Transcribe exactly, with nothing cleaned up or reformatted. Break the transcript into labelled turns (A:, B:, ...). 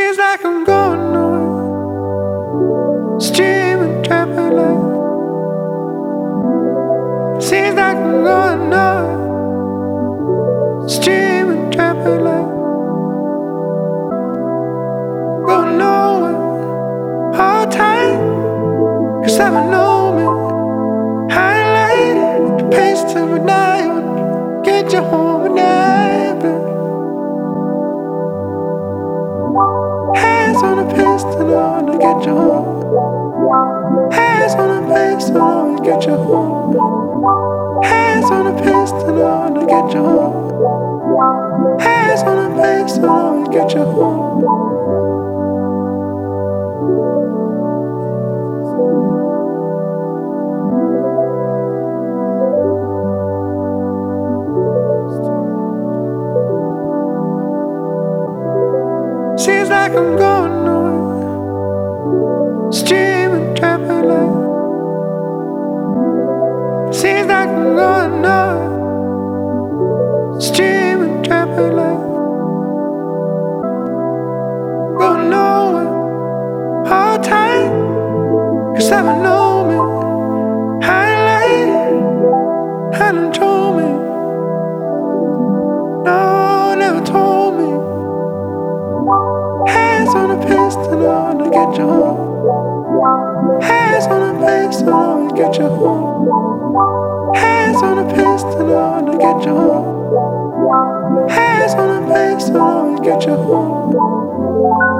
A: Seems like I'm going nowhere, streaming traffic light. Seems like I'm going nowhere, streaming traffic light. Going nowhere, all time, cause I know me. Highlight the pace to the night, get you home and never. Hands on the pistol, on to get you home. Hands on the pistol, on to get you home. Hands on the pistol, on to get you home. Hands on the pistol, on to get you home. Seems like I'm going nowhere, streaming traffic light. Seems like I'm going nowhere, streaming traffic light. Going nowhere, all time, cause I know me. Highlight, hadn't told me. No, never told me. Hands on the pistol, on to get you home. Hands on the pistol, on to get you home. Hands on the pistol, on to get you home. Hands on the pistol, on to get you home.